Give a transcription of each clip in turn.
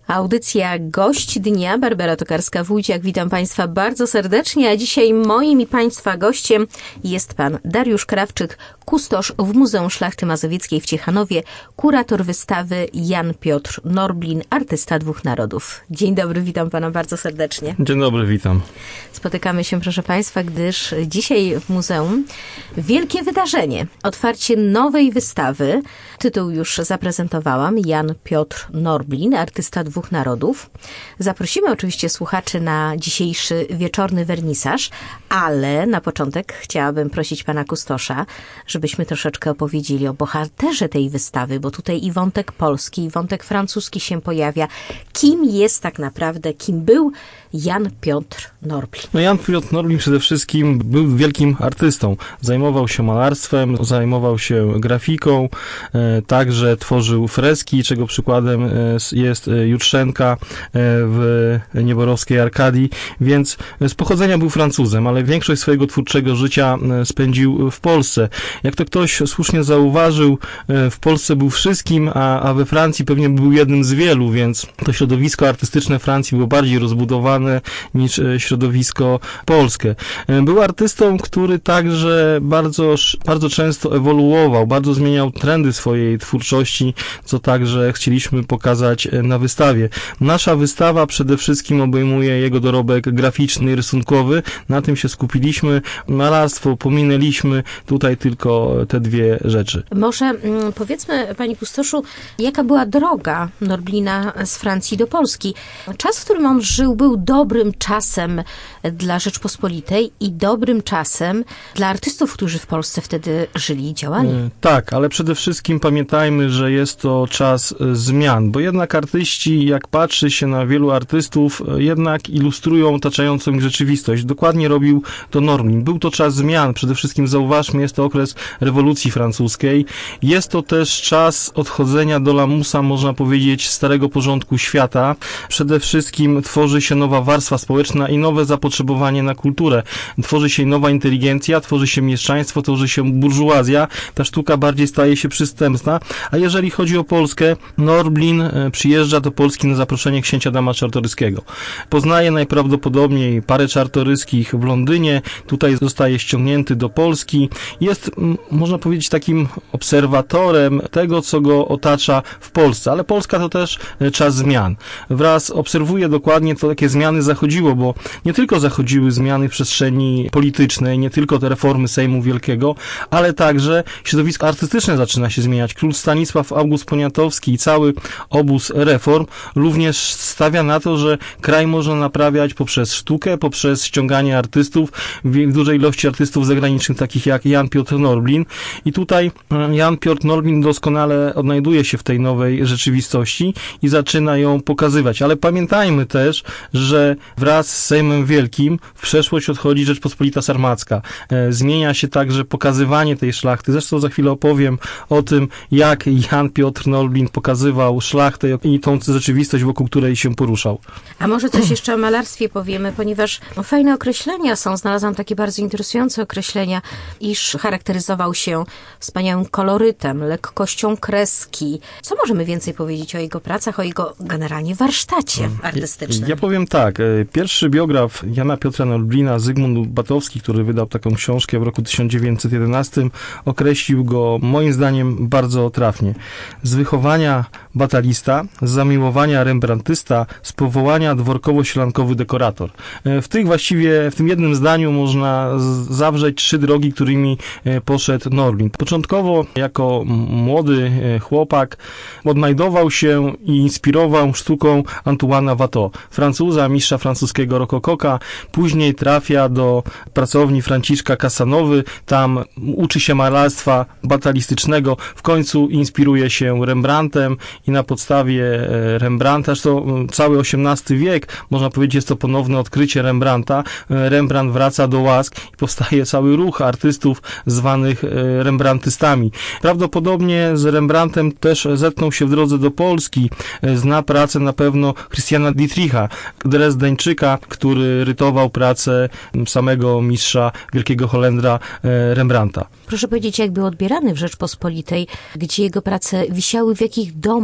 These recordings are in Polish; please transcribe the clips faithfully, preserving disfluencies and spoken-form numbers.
Audycja Gość Dnia, Barbara Tokarska-Wójciak. Witam Państwa bardzo serdecznie, a dzisiaj moim i Państwa gościem jest Pan Dariusz Krawczyk, kustosz w Muzeum Szlachty Mazowieckiej w Ciechanowie, kurator wystawy Jan Piotr Norblin, artysta dwóch narodów. Dzień dobry, witam Pana bardzo serdecznie. Dzień dobry, witam. Spotykamy się, proszę Państwa, gdyż dzisiaj w muzeum wielkie wydarzenie. Otwarcie nowej wystawy. Tytuł już zaprezentowałam. Jan Piotr Norblin, artysta dwóch narodów. Zaprosimy oczywiście słuchaczy na dzisiejszy wieczorny wernisaż, ale na początek chciałabym prosić Pana kustosza, żebyśmy troszeczkę opowiedzieli o bohaterze tej wystawy, bo tutaj i wątek polski, i wątek francuski się pojawia. Kim jest tak naprawdę, kim był Jan Piotr Norblin? No Jan Piotr Norblin przede wszystkim był wielkim artystą. Zajmował się malarstwem, zajmował się grafiką, e, także tworzył freski, czego przykładem e, jest Jutrzenka e, w Nieborowskiej Arkadii, więc z pochodzenia był Francuzem, ale większość swojego twórczego życia e, spędził w Polsce. Jak to ktoś słusznie zauważył, e, w Polsce był wszystkim, a, a we Francji pewnie był jednym z wielu, więc to środowisko artystyczne Francji było bardziej rozbudowane niż środowisko polskie. Był artystą, który także bardzo, bardzo często ewoluował, bardzo zmieniał trendy swojej twórczości, co także chcieliśmy pokazać na wystawie. Nasza wystawa przede wszystkim obejmuje jego dorobek graficzny i rysunkowy. Na tym się skupiliśmy. Malarstwo pominęliśmy, tutaj tylko te dwie rzeczy. Może mm, powiedzmy, Panie kustoszu, jaka była droga Norblina z Francji do Polski? Czas, w którym on żył, był dobrym czasem dla Rzeczpospolitej i dobrym czasem dla artystów, którzy w Polsce wtedy żyli i działali. Tak, ale przede wszystkim pamiętajmy, że jest to czas zmian, bo jednak artyści, jak patrzy się na wielu artystów, jednak ilustrują otaczającą ich rzeczywistość. Dokładnie robił to Norblin. Był to czas zmian. Przede wszystkim zauważmy, jest to okres rewolucji francuskiej. Jest to też czas odchodzenia do lamusa, można powiedzieć, starego porządku świata. Przede wszystkim tworzy się nowa warstwa społeczna i nowe zapotrzebowanie na kulturę. Tworzy się nowa inteligencja, tworzy się mieszczaństwo, tworzy się burżuazja. Ta sztuka bardziej staje się przystępna. A jeżeli chodzi o Polskę, Norblin przyjeżdża do Polski na zaproszenie księcia Adama Czartoryskiego. Poznaje najprawdopodobniej parę czartoryskich w Londynie. Tutaj zostaje ściągnięty do Polski. Jest, można powiedzieć, takim obserwatorem tego, co go otacza w Polsce. Ale Polska to też czas zmian. Wraz obserwuje dokładnie to, jakie zmiany zachodziło, bo nie tylko zachodziły zmiany w przestrzeni politycznej, nie tylko te reformy Sejmu Wielkiego, ale także środowisko artystyczne zaczyna się zmieniać. Król Stanisław August Poniatowski i cały obóz reform również stawia na to, że kraj można naprawiać poprzez sztukę, poprzez ściąganie artystów, w dużej ilości artystów zagranicznych, takich jak Jan Piotr Norblin. I tutaj Jan Piotr Norblin doskonale odnajduje się w tej nowej rzeczywistości i zaczyna ją pokazywać. Ale pamiętajmy też, że wraz z Sejmem Wielkim w przeszłość odchodzi Rzeczpospolita Sarmacka. Zmienia się także pokazywanie tej szlachty. Zresztą za chwilę opowiem o tym, jak Jan Piotr Norblin pokazywał szlachtę i tą rzeczywistość, wokół której się poruszał. A może coś jeszcze o malarstwie powiemy, ponieważ no, fajne określenia są. Znalazłam takie bardzo interesujące określenia, iż charakteryzował się wspaniałym kolorytem, lekkością kreski. Co możemy więcej powiedzieć o jego pracach, o jego generalnie warsztacie artystycznym? Ja, ja powiem tak. Pierwszy biograf Jana Piotra Norblina, Zygmunt Batowski, który wydał taką książkę w roku tysiąc dziewięćset jedenastym, określił go moim zdaniem bardzo trafnie. Z wychowania batalista, z zamiłowania rembrantysta, z powołania dworkowo-sielankowy dekorator. W tych właściwie, w tym jednym zdaniu można zawrzeć trzy drogi, którymi poszedł Norblin. Początkowo jako młody chłopak odnajdował się i inspirował sztuką Antoine'a Watteau, Francuza, mistrza francuskiego rokokoka. Później trafia do pracowni Franciszka Casanowy, tam uczy się malarstwa batalistycznego, w końcu inspiruje się Rembrandtem i na podstawie Rembrandta, zresztą cały osiemnasty wiek, można powiedzieć, jest to ponowne odkrycie Rembrandta. Rembrandt wraca do łask i powstaje cały ruch artystów zwanych rembrandtystami. Prawdopodobnie z Rembrandtem też zetknął się w drodze do Polski. Zna pracę na pewno Christiana Dietricha, Drezdeńczyka, który rytował pracę samego mistrza, wielkiego Holendra Rembrandta. Proszę powiedzieć, jak był odbierany w Rzeczpospolitej, gdzie jego prace wisiały, w jakich domach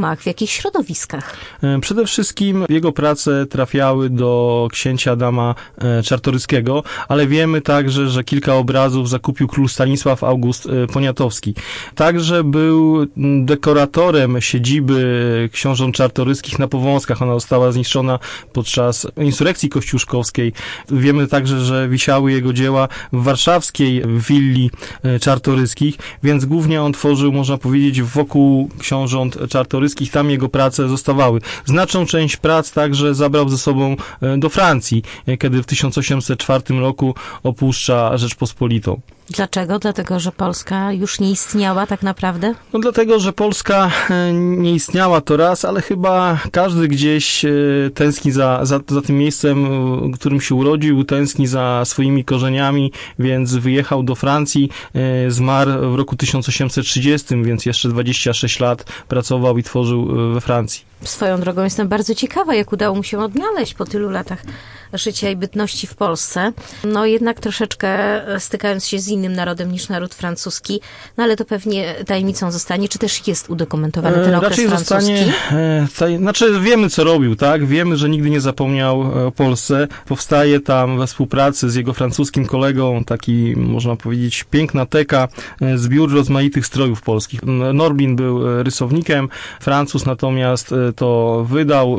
gromach, w jakich środowiskach? Przede wszystkim jego prace trafiały do księcia Adama Czartoryskiego, ale wiemy także, że kilka obrazów zakupił król Stanisław August Poniatowski. Także był dekoratorem siedziby książąt czartoryskich na Powązkach. Ona została zniszczona podczas insurekcji kościuszkowskiej. Wiemy także, że wisiały jego dzieła w warszawskiej willi Czartoryskich, więc głównie on tworzył, można powiedzieć, wokół książąt czartoryskich. Tam jego prace zostawały. Znaczną część prac także zabrał ze sobą do Francji, kiedy w tysiąc osiemset czwartym roku opuszcza Rzeczpospolitą. Dlaczego? Dlatego, że Polska już nie istniała tak naprawdę? No dlatego, że Polska nie istniała, to raz, ale chyba każdy gdzieś tęskni za, za, za tym miejscem, w którym się urodził, tęskni za swoimi korzeniami, więc wyjechał do Francji, zmarł w roku tysiąc osiemset trzydziestym, więc jeszcze dwadzieścia sześć lat pracował i tworzył we Francji. Swoją drogą jestem bardzo ciekawa, jak udało mu się odnaleźć po tylu latach życia i bytności w Polsce. No jednak troszeczkę stykając się z innym narodem niż naród francuski, no ale to pewnie tajemnicą zostanie, czy też jest udokumentowany ten okres Raczej francuski? Zostanie, e, taj, znaczy wiemy, co robił, tak? Wiemy, że nigdy nie zapomniał o Polsce. Powstaje tam we współpracy z jego francuskim kolegą taki, można powiedzieć, piękna teka, e, zbiór rozmaitych strojów polskich. Norblin był rysownikiem, Francuz natomiast to wydał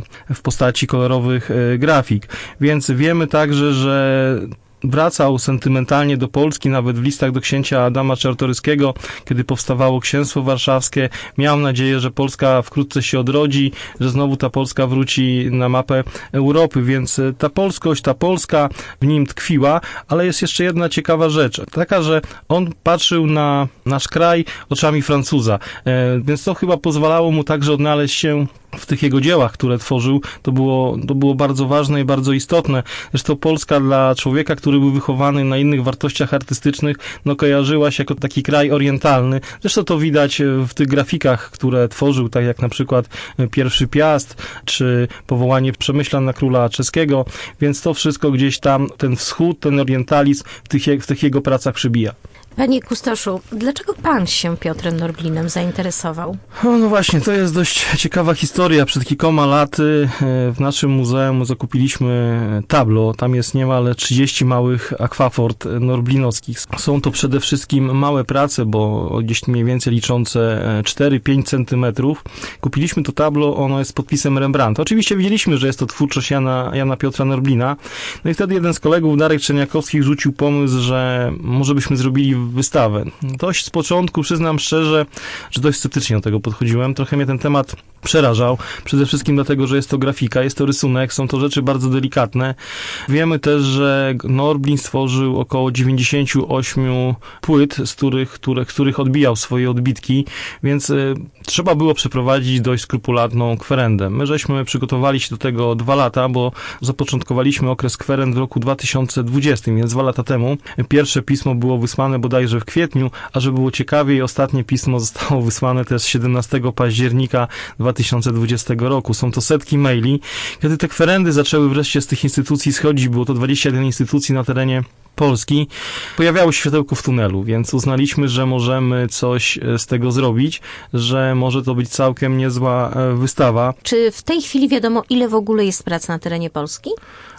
w postaci kolorowych grafik. Więc wiemy także, że wracał sentymentalnie do Polski, nawet w listach do księcia Adama Czartoryskiego, kiedy powstawało księstwo warszawskie. Miał nadzieję, że Polska wkrótce się odrodzi, że znowu ta Polska wróci na mapę Europy, więc ta polskość, ta Polska w nim tkwiła, ale jest jeszcze jedna ciekawa rzecz, taka, że on patrzył na nasz kraj oczami Francuza, więc to chyba pozwalało mu także odnaleźć się w tych jego dziełach, które tworzył. To było, to było bardzo ważne i bardzo istotne. Zresztą Polska dla człowieka, który był wychowany na innych wartościach artystycznych, no kojarzyła się jako taki kraj orientalny. Zresztą to widać w tych grafikach, które tworzył, tak jak na przykład Pierwszy Piast, czy powołanie Przemyślan na króla czeskiego, więc to wszystko gdzieś tam, ten wschód, ten orientalizm w tych, w tych jego pracach przybija. Panie kustoszu, dlaczego pan się Piotrem Norblinem zainteresował? No, no właśnie, to jest dość ciekawa historia. Przed kilkoma laty w naszym muzeum zakupiliśmy tablo. Tam jest niemal trzydzieści małych akwafort norblinowskich. Są to przede wszystkim małe prace, bo gdzieś mniej więcej liczące cztery pięć centymetrów. Kupiliśmy to tablo, ono jest z podpisem Rembrandta. Oczywiście wiedzieliśmy, że jest to twórczość Jana, Jana Piotra Norblina. No i wtedy jeden z kolegów, Darek Czerniakowski, rzucił pomysł, że może byśmy zrobili wystawę. Dość z początku, przyznam szczerze, że dość sceptycznie do tego podchodziłem. Trochę mnie ten temat przerażał. Przede wszystkim dlatego, że jest to grafika, jest to rysunek, są to rzeczy bardzo delikatne. Wiemy też, że Norblin stworzył około dziewięćdziesiąt osiem płyt, z których, które, których odbijał swoje odbitki, więc y, trzeba było przeprowadzić dość skrupulatną kwerendę. My żeśmy przygotowali się do tego dwa lata, bo zapoczątkowaliśmy okres kwerend w roku dwa tysiące dwudziestym, więc dwa lata temu. Pierwsze pismo było wysłane bodajże w kwietniu, a żeby było ciekawiej, ostatnie pismo zostało wysłane też siedemnastego października dwa tysiące dwudziestego roku. Są to setki maili. Kiedy te kwerendy zaczęły wreszcie z tych instytucji schodzić, było to dwadzieścia jeden instytucji na terenie Polski, pojawiało się światełko w tunelu, więc uznaliśmy, że możemy coś z tego zrobić, że może to być całkiem niezła wystawa. Czy w tej chwili wiadomo, ile w ogóle jest prac na terenie Polski?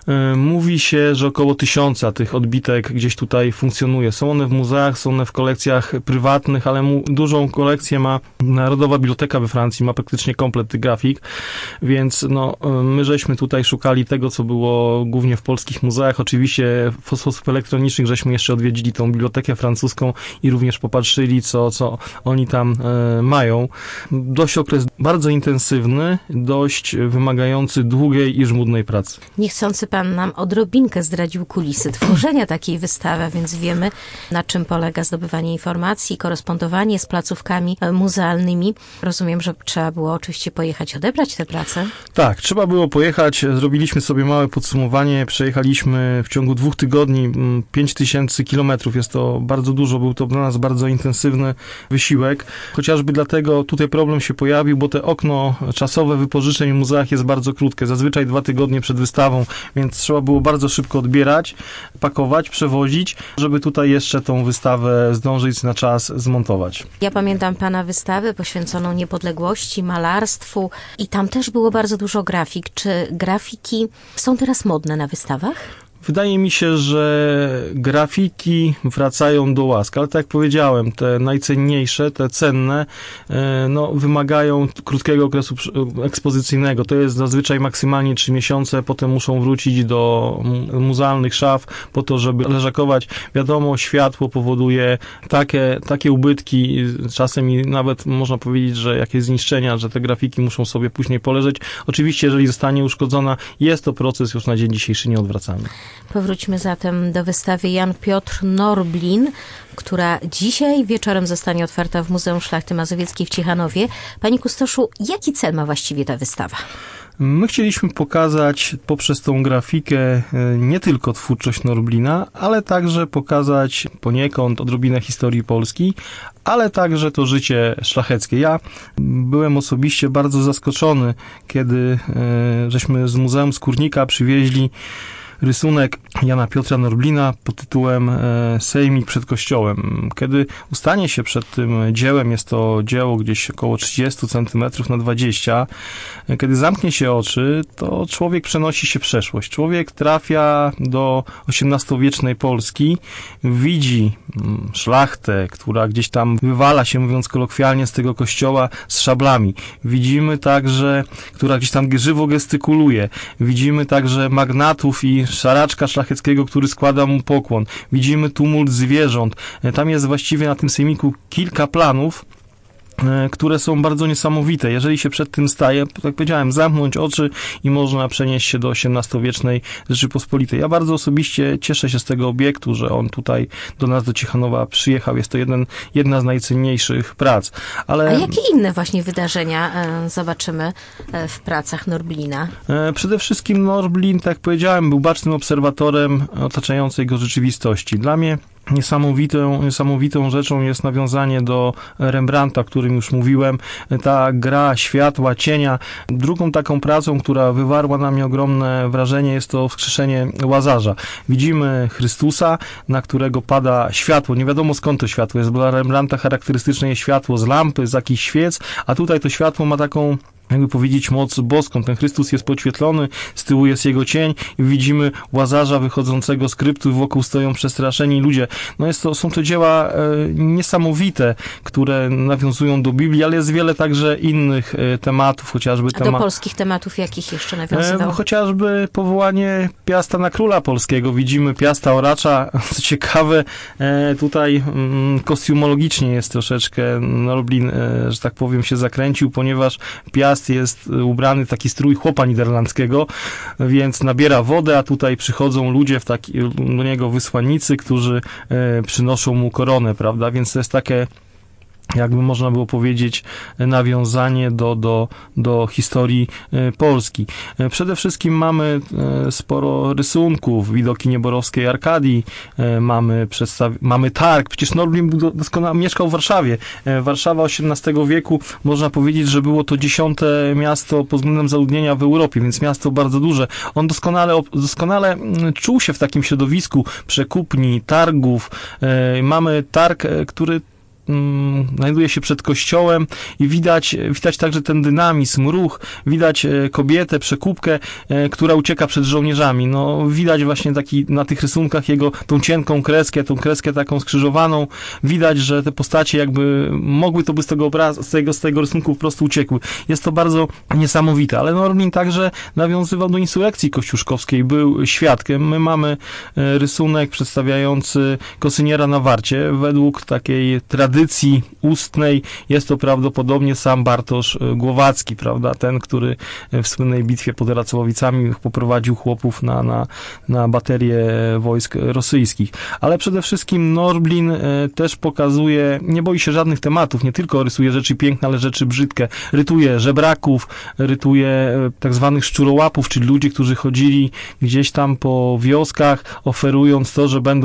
Mówi się, że około tysiąca tych odbitek gdzieś tutaj funkcjonuje. Są one w muzeach, są one w kolekcjach prywatnych, ale mu, dużą kolekcję ma Narodowa Biblioteka we Francji, ma praktycznie komplet tych grafik, więc no, my żeśmy tutaj szukali tego, co było głównie w polskich muzeach. Oczywiście w sposób elektroniczny żeśmy jeszcze odwiedzili tą bibliotekę francuską i również popatrzyli, co, co oni tam e, mają. Dość okres bardzo intensywny, dość wymagający długiej i żmudnej pracy. Niechcący pan nam odrobinkę zdradził kulisy tworzenia takiej wystawy, więc wiemy, na czym polega zdobywanie informacji, korespondowanie z placówkami muzealnymi. Rozumiem, że trzeba było oczywiście pojechać odebrać te prace? Tak, trzeba było pojechać. Zrobiliśmy sobie małe podsumowanie. Przejechaliśmy w ciągu dwóch tygodni pięć tysięcy kilometrów. Jest to bardzo dużo. Był to dla nas bardzo intensywny wysiłek. Chociażby dlatego tutaj problem się pojawił, bo te okno czasowe wypożyczeń w muzeach jest bardzo krótkie. Zazwyczaj dwa tygodnie przed wystawą, więc więc trzeba było bardzo szybko odbierać, pakować, przewozić, żeby tutaj jeszcze tą wystawę zdążyć na czas zmontować. Ja pamiętam pana wystawę poświęconą niepodległości, malarstwu i tam też było bardzo dużo grafik. Czy grafiki są teraz modne na wystawach? Wydaje mi się, że grafiki wracają do łask, ale tak jak powiedziałem, te najcenniejsze, te cenne, no, wymagają krótkiego okresu ekspozycyjnego. To jest zazwyczaj maksymalnie trzy miesiące, potem muszą wrócić do muzealnych szaf po to, żeby leżakować. Wiadomo, światło powoduje takie, takie ubytki, czasem i nawet można powiedzieć, że jakieś zniszczenia, że te grafiki muszą sobie później poleżeć. Oczywiście, jeżeli zostanie uszkodzona, jest to proces już na dzień dzisiejszy nieodwracalny. Powróćmy zatem do wystawy Jan Piotr Norblin, która dzisiaj wieczorem zostanie otwarta w Muzeum Szlachty Mazowieckiej w Ciechanowie. Panie kustoszu, jaki cel ma właściwie ta wystawa? My chcieliśmy pokazać poprzez tą grafikę nie tylko twórczość Norblina, ale także pokazać poniekąd odrobinę historii Polski, ale także to życie szlacheckie. Ja byłem osobiście bardzo zaskoczony, kiedy żeśmy z Muzeum Skórnika przywieźli rysunek Jana Piotra Norblina pod tytułem Sejmik przed kościołem. Kiedy ustanie się przed tym dziełem, jest to dzieło gdzieś około trzydzieści centymetrów na dwadzieścia, kiedy zamknie się oczy, to człowiek przenosi się w przeszłość. Człowiek trafia do osiemnastowiecznej Polski, widzi szlachtę, która gdzieś tam wywala się, mówiąc kolokwialnie, z tego kościoła z szablami. Widzimy także, która gdzieś tam żywo gestykuluje. Widzimy także magnatów i szaraczka szlacheckiego, który składa mu pokłon. Widzimy tumult zwierząt. Tam jest właściwie na tym sejmiku kilka planów, które są bardzo niesamowite. Jeżeli się przed tym staje, tak jak powiedziałem, zamknąć oczy i można przenieść się do osiemnastowiecznej Rzeczypospolitej. Ja bardzo osobiście cieszę się z tego obiektu, że on tutaj do nas, do Ciechanowa przyjechał. Jest to jeden, jedna z najcenniejszych prac. Ale... A jakie inne właśnie wydarzenia e, zobaczymy e, w pracach Norblina? E, przede wszystkim Norblin, tak jak powiedziałem, był bacznym obserwatorem otaczającej go rzeczywistości. Dla mnie Niesamowitą, niesamowitą rzeczą jest nawiązanie do Rembrandta, o którym już mówiłem. Ta gra światła, cienia. Drugą taką pracą, która wywarła na mnie ogromne wrażenie, jest to wskrzeszenie Łazarza. Widzimy Chrystusa, na którego pada światło. Nie wiadomo skąd to światło jest, bo dla Rembrandta charakterystyczne jest światło z lampy, z jakichś świec, a tutaj to światło ma taką, jakby powiedzieć, moc boską. Ten Chrystus jest podświetlony, z tyłu jest jego cień i widzimy Łazarza wychodzącego z kryptu, wokół stoją przestraszeni ludzie. No jest to, są to dzieła e, niesamowite, które nawiązują do Biblii, ale jest wiele także innych e, tematów, chociażby... A tema... do polskich tematów jakich jeszcze nawiązywał? E, chociażby powołanie Piasta na króla polskiego. Widzimy Piasta Oracza. Co ciekawe, e, tutaj mm, kostiumologicznie jest troszeczkę Norblin, e, że tak powiem, się zakręcił, ponieważ Piast jest ubrany w taki strój chłopa niderlandzkiego, więc nabiera wodę, a tutaj przychodzą ludzie, w taki, do niego wysłannicy, którzy e, przynoszą mu koronę, prawda? Więc to jest takie, jakby można było powiedzieć, nawiązanie do, do, do historii Polski. Przede wszystkim mamy sporo rysunków, widoki nieborowskiej Arkadii, mamy, przedstaw... mamy targ, przecież Norblin doskonale mieszkał w Warszawie. Warszawa osiemnastego wieku, można powiedzieć, że było to dziesiąte miasto pod względem zaludnienia w Europie, więc miasto bardzo duże. On doskonale, doskonale czuł się w takim środowisku przekupni, targów. Mamy targ, który znajduje się przed kościołem i widać, widać także ten dynamizm, ruch, widać kobietę, przekupkę, która ucieka przed żołnierzami. No, widać właśnie taki na tych rysunkach jego tą cienką kreskę, tą kreskę taką skrzyżowaną. Widać, że te postacie jakby mogły to by z tego obrazu, z tego, z tego rysunku po prostu uciekły. Jest to bardzo niesamowite, ale Norblin także nawiązywał do insurrekcji kościuszkowskiej, był świadkiem. My mamy rysunek przedstawiający kosyniera na warcie. Według takiej tradycji ustnej jest to prawdopodobnie sam Bartosz Głowacki, prawda? Ten, który w słynnej bitwie pod Racławicami poprowadził chłopów na, na, na baterię wojsk rosyjskich. Ale przede wszystkim Norblin też pokazuje, nie boi się żadnych tematów, nie tylko rysuje rzeczy piękne, ale rzeczy brzydkie. Rytuje żebraków, rytuje tak zwanych szczurołapów, czyli ludzi, którzy chodzili gdzieś tam po wioskach, oferując to, że będą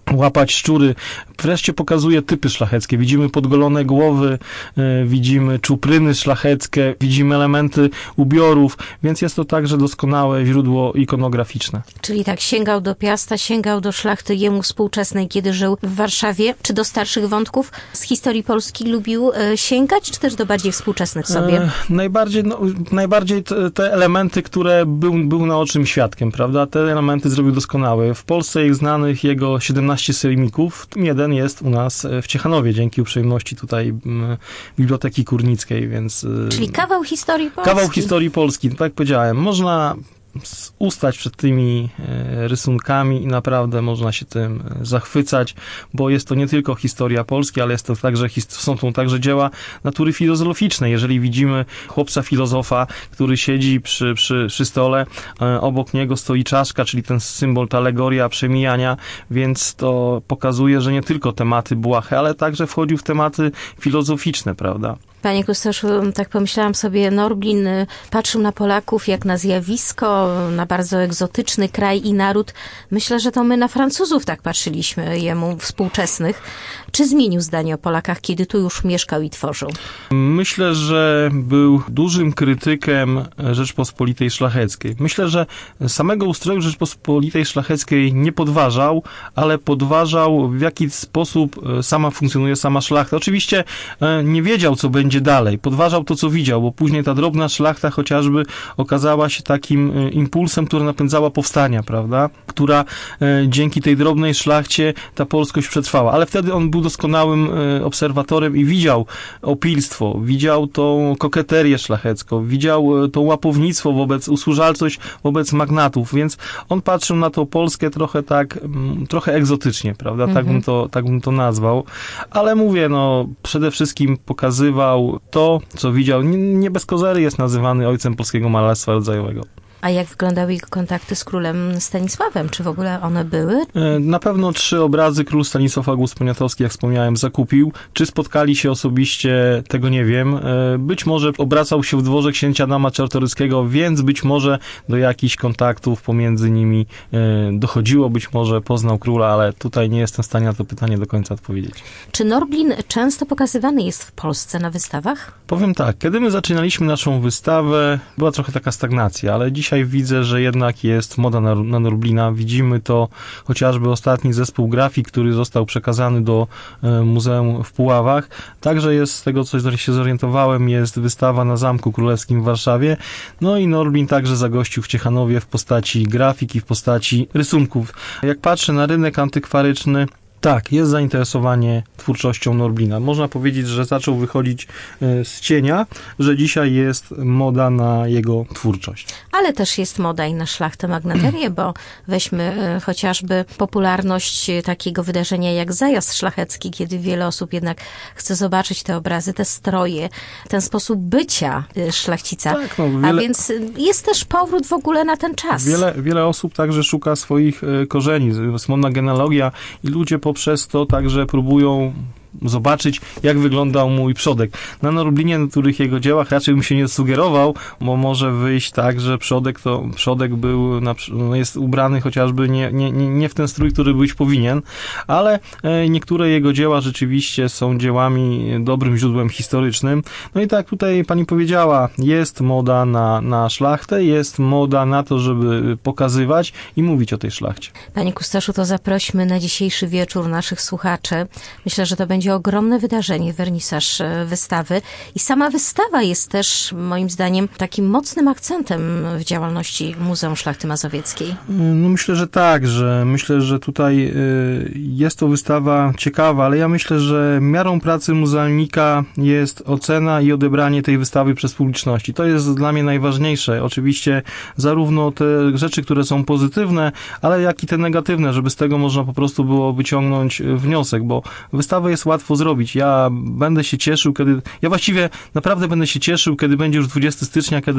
łapać szczury. Wreszcie pokazuje typy szlacheckie. Widzimy podgolone głowy, y, widzimy czupryny szlacheckie, widzimy elementy ubiorów, więc jest to także doskonałe źródło ikonograficzne. Czyli tak, sięgał do Piasta, sięgał do szlachty jemu współczesnej, kiedy żył w Warszawie, czy do starszych wątków z historii Polski lubił y, sięgać, czy też do bardziej współczesnych sobie? E, najbardziej no, najbardziej te, te elementy, które był, był naocznym świadkiem, prawda? Te elementy zrobił doskonałe. W Polsce jest znanych jego siedemnaście sejmików, w tym jeden jest u nas w Ciechanowie, dzięki uprzejmości tutaj m, Biblioteki Kurnickiej, więc... Czyli kawał historii Polski. Kawał historii Polski, tak jak powiedziałem. Można ustać przed tymi rysunkami i naprawdę można się tym zachwycać, bo jest to nie tylko historia Polski, ale jest to także, są to także dzieła natury filozoficznej. Jeżeli widzimy chłopca filozofa, który siedzi przy, przy, przy stole, obok niego stoi czaszka, czyli ten symbol, ta alegoria przemijania, więc to pokazuje, że nie tylko tematy błahe, ale także wchodził w tematy filozoficzne, prawda? Panie Kustoszu, tak pomyślałam sobie, Norblin patrzył na Polaków jak na zjawisko, na bardzo egzotyczny kraj i naród. Myślę, że to my na Francuzów tak patrzyliśmy, jemu współczesnych. Czy zmienił zdanie o Polakach, kiedy tu już mieszkał i tworzył? Myślę, że był dużym krytykiem Rzeczpospolitej Szlacheckiej. Myślę, że samego ustroju Rzeczpospolitej Szlacheckiej nie podważał, ale podważał, w jaki sposób sama funkcjonuje sama szlachta. Oczywiście nie wiedział, co będzie dalej. Podważał to, co widział, bo później ta drobna szlachta chociażby okazała się takim impulsem, która napędzała powstania, prawda? Która dzięki tej drobnej szlachcie ta polskość przetrwała. Ale wtedy on był doskonałym obserwatorem i widział opilstwo, widział tą koketerię szlachecką, widział to łapownictwo wobec, usłużalczość wobec magnatów, więc on patrzył na tą Polskę trochę tak, trochę egzotycznie, prawda? Mhm. Tak bym to, tak bym to nazwał. Ale mówię, no, przede wszystkim pokazywał to, co widział. Nie, nie bez kozery jest nazywany ojcem polskiego malarstwa rodzajowego. A jak wyglądały jego kontakty z królem Stanisławem? Czy w ogóle one były? Na pewno trzy obrazy król Stanisław August Poniatowski, jak wspomniałem, zakupił. Czy spotkali się osobiście, tego nie wiem. Być może obracał się w dworze księcia Adama Czartoryskiego, więc być może do jakichś kontaktów pomiędzy nimi dochodziło. Być może poznał króla, ale tutaj nie jestem w stanie na to pytanie do końca odpowiedzieć. Czy Norblin często pokazywany jest w Polsce na wystawach? Powiem tak, kiedy my zaczynaliśmy naszą wystawę, była trochę taka stagnacja, ale dzisiaj widzę, że jednak jest moda na, na Norblina. Widzimy to chociażby ostatni zespół grafik, który został przekazany do e, Muzeum w Puławach. Także jest, z tego co się zorientowałem, jest wystawa na Zamku Królewskim w Warszawie. No i Norblin także zagościł w Ciechanowie w postaci grafiki, w postaci rysunków. Jak patrzę na rynek antykwaryczny, tak, jest zainteresowanie twórczością Norblina. Można powiedzieć, że zaczął wychodzić z cienia, że dzisiaj jest moda na jego twórczość. Ale też jest moda i na szlachtę magnaterię, bo weźmy chociażby popularność takiego wydarzenia jak zajazd szlachecki, kiedy wiele osób jednak chce zobaczyć te obrazy, te stroje, ten sposób bycia szlachcica. Tak, no, wiele... A więc jest też powrót w ogóle na ten czas. Wiele, wiele osób także szuka swoich korzeni. Jest modna genealogia i ludzie poprzez to także próbują zobaczyć, jak wyglądał mój przodek. Na Norblinie, na których jego dziełach raczej bym się nie sugerował, bo może wyjść tak, że przodek to przodek był, na, no jest ubrany chociażby nie, nie, nie w ten strój, który być powinien, ale niektóre jego dzieła rzeczywiście są dziełami dobrym źródłem historycznym. No i tak tutaj pani powiedziała, jest moda na, na szlachtę, jest moda na to, żeby pokazywać i mówić o tej szlachcie. Panie Kustoszu, to zaprośmy na dzisiejszy wieczór naszych słuchaczy. Myślę, że to będzie ogromne wydarzenie, wernisaż wystawy i sama wystawa jest też moim zdaniem takim mocnym akcentem w działalności Muzeum Szlachty Mazowieckiej. No myślę, że tak, że myślę, że tutaj jest to wystawa ciekawa, ale ja myślę, że miarą pracy muzealnika jest ocena i odebranie tej wystawy przez publiczności. To jest dla mnie najważniejsze. Oczywiście zarówno te rzeczy, które są pozytywne, ale jak i te negatywne, żeby z tego można po prostu było wyciągnąć wniosek, bo wystawę jest łatwo zrobić. Ja będę się cieszył, kiedy... Ja właściwie naprawdę będę się cieszył, kiedy będzie już dwudziestego stycznia, kiedy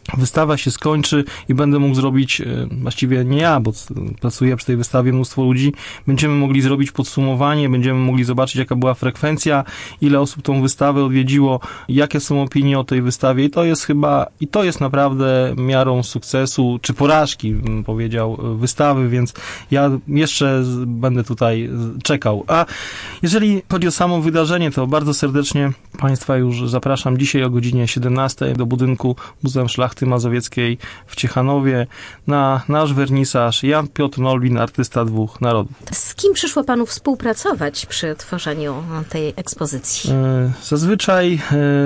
wystawa się skończy i będę mógł zrobić, właściwie nie ja, bo pracuję przy tej wystawie mnóstwo ludzi, będziemy mogli zrobić podsumowanie, będziemy mogli zobaczyć, jaka była frekwencja, ile osób tą wystawę odwiedziło, jakie są opinie o tej wystawie i to jest chyba, i to jest naprawdę miarą sukcesu, czy porażki, bym powiedział, wystawy, więc ja jeszcze będę tutaj czekał. A jeżeli chodzi o samo wydarzenie, to bardzo serdecznie Państwa już zapraszam dzisiaj o godzinie siedemnastej do budynku Muzeum Szlachty Mazowieckiej w Ciechanowie na nasz wernisaż Jan Piotr Norblin, artysta dwóch narodów. Z kim przyszło Panu współpracować przy tworzeniu tej ekspozycji? Zazwyczaj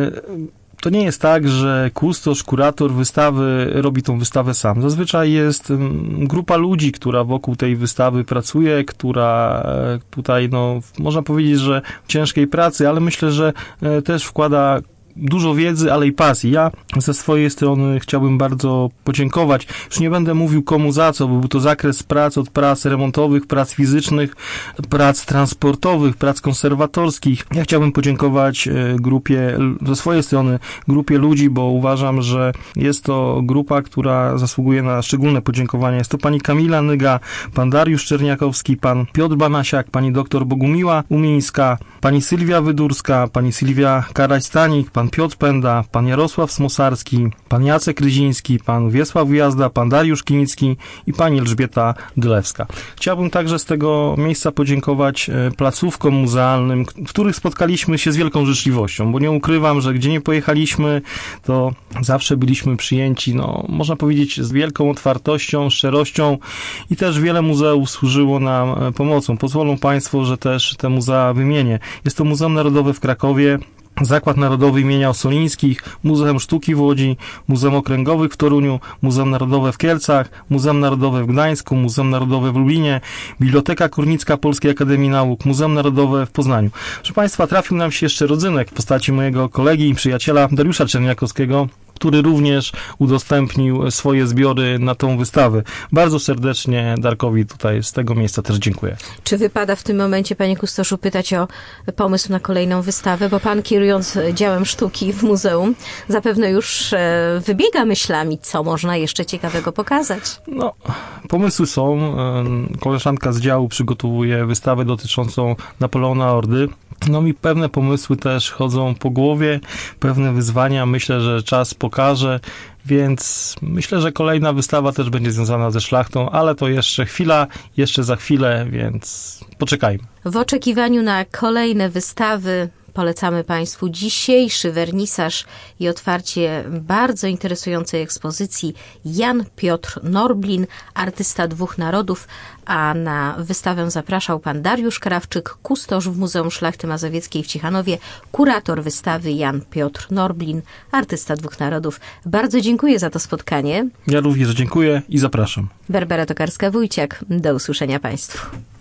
to nie jest tak, że kustosz, kurator wystawy robi tą wystawę sam. Zazwyczaj jest grupa ludzi, która wokół tej wystawy pracuje, która tutaj, no, można powiedzieć, że w ciężkiej pracy, ale myślę, że też wkłada dużo wiedzy, ale i pasji. Ja ze swojej strony chciałbym bardzo podziękować. Już nie będę mówił komu za co, bo był to zakres prac od prac remontowych, prac fizycznych, prac transportowych, prac konserwatorskich. Ja chciałbym podziękować grupie, ze swojej strony grupie ludzi, bo uważam, że jest to grupa, która zasługuje na szczególne podziękowania. Jest to pani Kamila Nyga, pan Dariusz Czerniakowski, pan Piotr Banasiak, pani doktor Bogumiła Umińska, pani Sylwia Wydurska, pani Sylwia Karaś-Stanik, pan Piotr Penda, pan Jarosław Smosarski, pan Jacek Ryziński, pan Wiesław Jazda, pan Dariusz Kinicki i pani Elżbieta Dylewska. Chciałbym także z tego miejsca podziękować placówkom muzealnym, w których spotkaliśmy się z wielką życzliwością, bo nie ukrywam, że gdzie nie pojechaliśmy, to zawsze byliśmy przyjęci, no, można powiedzieć, z wielką otwartością, szczerością i też wiele muzeów służyło nam pomocą. Pozwolą Państwo, że też te muzea wymienię. Jest to Muzeum Narodowe w Krakowie, Zakład Narodowy imienia Ossolińskich, Muzeum Sztuki w Łodzi, Muzeum Okręgowych w Toruniu, Muzeum Narodowe w Kielcach, Muzeum Narodowe w Gdańsku, Muzeum Narodowe w Lublinie, Biblioteka Górnicka Polskiej Akademii Nauk, Muzeum Narodowe w Poznaniu. Proszę Państwa, trafił nam się jeszcze rodzynek w postaci mojego kolegi i przyjaciela Dariusza Czerniakowskiego, który również udostępnił swoje zbiory na tą wystawę. Bardzo serdecznie Darkowi tutaj z tego miejsca też dziękuję. Czy wypada w tym momencie, panie kustoszu, pytać o pomysł na kolejną wystawę? Bo pan, kierując działem sztuki w muzeum, zapewne już wybiega myślami, co można jeszcze ciekawego pokazać. No, pomysły są. Koleżanka z działu przygotowuje wystawę dotyczącą Napoleona Ordy. No mi pewne pomysły też chodzą po głowie, pewne wyzwania. Myślę, że czas pokaże, więc myślę, że kolejna wystawa też będzie związana ze szlachtą, ale to jeszcze chwila, jeszcze za chwilę, więc poczekajmy. W oczekiwaniu na kolejne wystawy polecamy Państwu dzisiejszy wernisaż i otwarcie bardzo interesującej ekspozycji Jan Piotr Norblin, artysta dwóch narodów, a na wystawę zapraszał pan Dariusz Krawczyk, kustosz w Muzeum Szlachty Mazowieckiej w Ciechanowie, kurator wystawy Jan Piotr Norblin, artysta dwóch narodów. Bardzo dziękuję za to spotkanie. Ja również dziękuję i zapraszam. Barbara Tokarska-Wójciak. Do usłyszenia Państwu.